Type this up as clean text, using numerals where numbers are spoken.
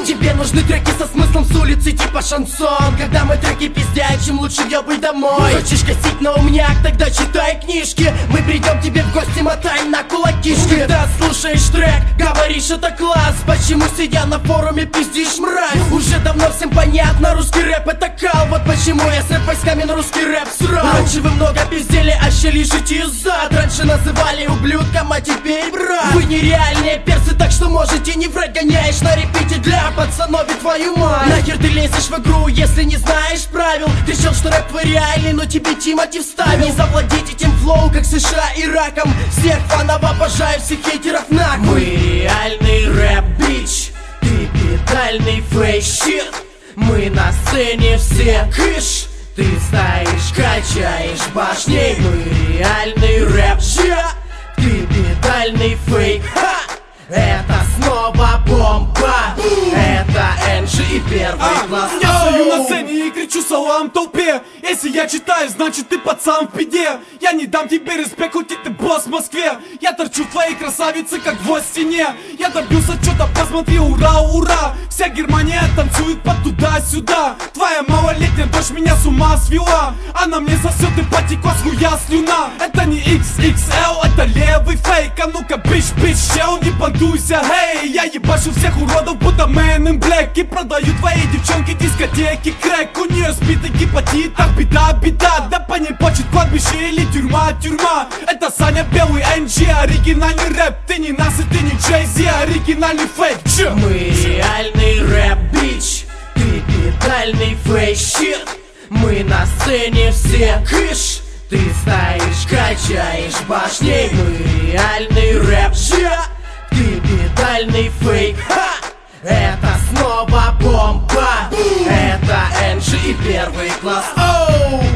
Тебе нужны треки со смыслом с улицы типа шансон. Когда мы треки пиздячим, лучше ебай домой. Хочешь косить на умняк, тогда читай книжки. Мы придем тебе в гости, мотаем на кулакишки. Когда слушаешь трек, говоришь это класс. Почему сидя на форуме пиздишь, мразь? Уже давно всем понятно, русский рэп это кал. Вот почему я с рэп-войсками на русский рэп срал. Раньше вы много пиздели, а ща лежите зад. Раньше называли ублюдком, а теперь брат. Вы нереальные персы, так что можете не врать. Гоняешь на репите для пацанов и твою мать. Нахер ты лезешь в игру, если не знаешь правил? Кричал, что рэп твой реальный, но тебе Тимати вставил. Не завладеть этим флоу, как США Ираком. Всех фанов обожаю, всех хейтеров нахуй. Мы реальный рэп, бич. Ты педальный фейк-щит. Мы на сцене все кыш. Ты стоишь, качаешь башней. Мы реальный рэп, ща. Ты педальный фейк, ха. Это снова бомба. Это Энджи и первый класс. Я стою на сцене и кричу салам толпе. Если я читаю, значит ты пацан в беде. Я не дам тебе респект, хоть и ты босс в Москве. Я торчу в твоей красавице, как гвоздь в стене. Я добился что-то, посмотри, ура, ура. Вся Германия танцует под туда-сюда. Твоя малолетняя дочь меня с ума свела. Она мне сосет и потекла с хуя слюна. Это не XXL, это левый фейк. А ну-ка, бич, чел, не подуйся, хей. Я ебашу всех уродов, будто Man in Black. И продаю твоей девчонке дискотеки крэк. У нее спит и гепатит, ах беда, беда. Да по ней почет кладбище или тюрьма, тюрьма. Это Саня Белый, NG, оригинальный рэп. Ты не нас и ты не Джей-Зи, оригинальный фейк. Чё? Мы реальный рэп, бич. Ты педальный фейк-щит. Мы на сцене все кыш. Ты стоишь, качаешь башней. Мы реальный рэп, ща. Ты педальный фейк, ха. Это снова бомба. Это Энджи и первый класс. Оу!